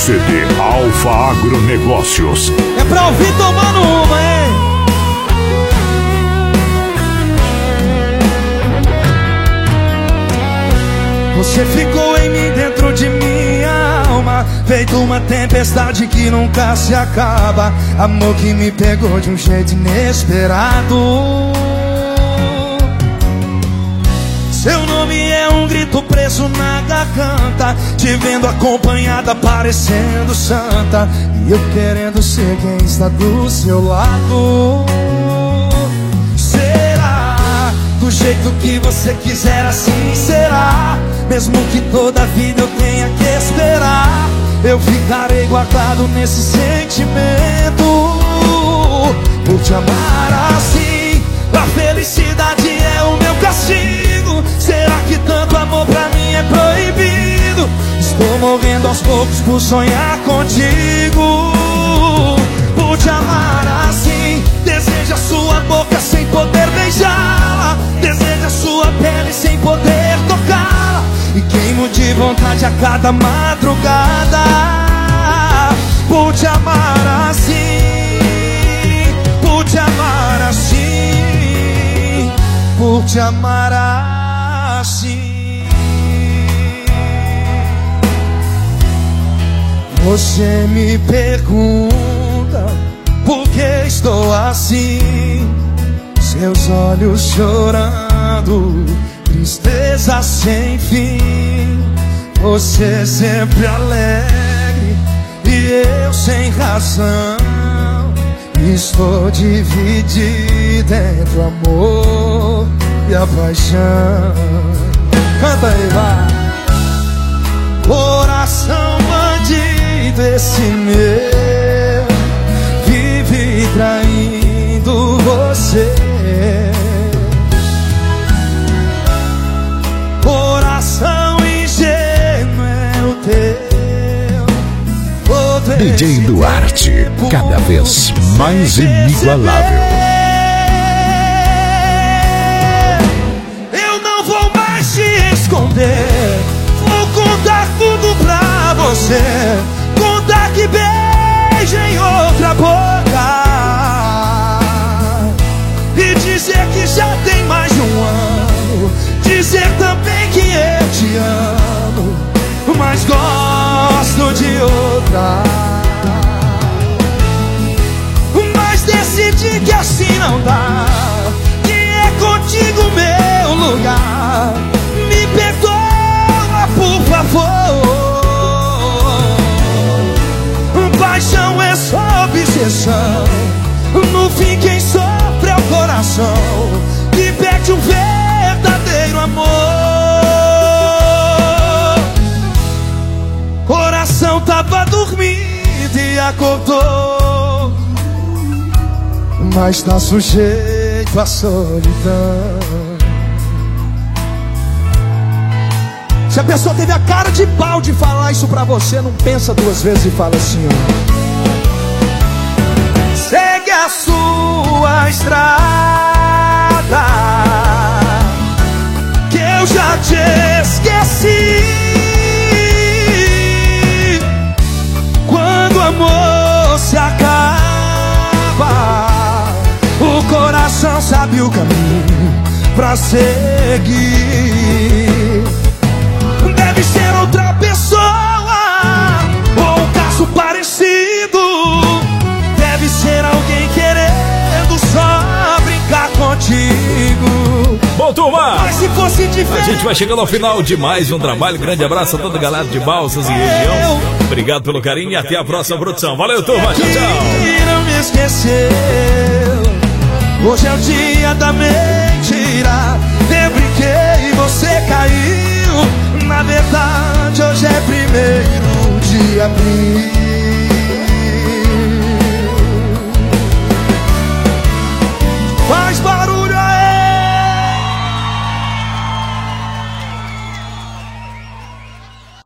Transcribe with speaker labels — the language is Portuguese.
Speaker 1: CD Alfa Agronegócios.
Speaker 2: É pra ouvir tomando uma, hein? Você ficou em mim, dentro de minha alma, feito uma tempestade que nunca se acaba. Amor que me pegou de um jeito inesperado. Seu nome é um grito preso na garganta, te vendo acompanhada parecendo santa, e eu querendo ser quem está do seu lado. Será do jeito que você quiser, assim será. Mesmo que toda a vida eu tenha que esperar, eu ficarei guardado nesse sentimento. Por te amar assim, a felicidade é o meu castigo. Será que tanto amor pra mim é proibido? Estou morrendo aos poucos por sonhar contigo. Por te amar assim, deseja sua boca sem poder beijá-la, deseja sua pele sem poder tocá-la, e queimo de vontade a cada madrugada. Por te amar assim, por te amar assim, por te amar assim. Você me pergunta por que estou assim, seus olhos chorando, tristeza sem fim. Você sempre alegre e eu sem razão. Estou dividido entre o amor e a paixão. Canta aí, vai. Coração bandido esse meu, vive traindo você. Coração ingênuo é o teu.
Speaker 1: DJ Duarte, cada vez mais inigualável.
Speaker 2: Eu não vou mais te esconder, vou contar tudo pra você. Contar que beijo em outra boca, e dizer que já tem mais de um ano. Dizer também que eu te amo, mas gosto de outra. Mas decidi que assim não dá, que é contigo meu lugar. Me perdoa, por favor. Paixão é só obsessão, no fim quem sofre é o coração, que pede um verdadeiro amor. Coração tava dormindo e acordou, mas tá sujeito à solidão. Se a pessoa teve a cara de pau de falar isso pra você, não pensa duas vezes e fala assim, ó. Segue a sua estrada, que eu já te esqueci. Quando o amor se acaba, o coração sabe o caminho pra seguir. Deve ser outra pessoa, ou um caso parecido. Deve ser alguém querendo só brincar contigo.
Speaker 3: Bom, turma,
Speaker 2: mas se fosse diferente,
Speaker 3: a gente vai chegando ao final de mais um trabalho. Grande abraço a toda a galera de Balsas e região. Obrigado pelo carinho e até a próxima produção. Valeu, turma, tchau, tchau.
Speaker 2: Não me esqueceu, hoje é o dia da mentira. Eu brinquei e você caiu. Na verdade hoje é 1º de abril.